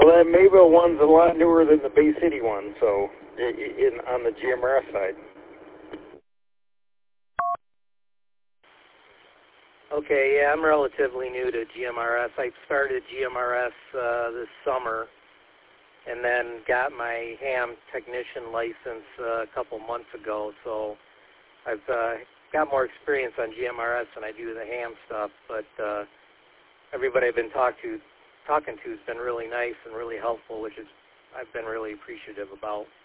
that Mayville one's a lot newer than the Bay City one, so on the GMRS side. Okay, yeah, I'm relatively new to GMRS. I started GMRS this summer and then got my ham technician license a couple months ago, so I've got more experience on GMRS than I do the ham stuff, but everybody I've been talking to has been really nice and really helpful, which is I've been really appreciative about.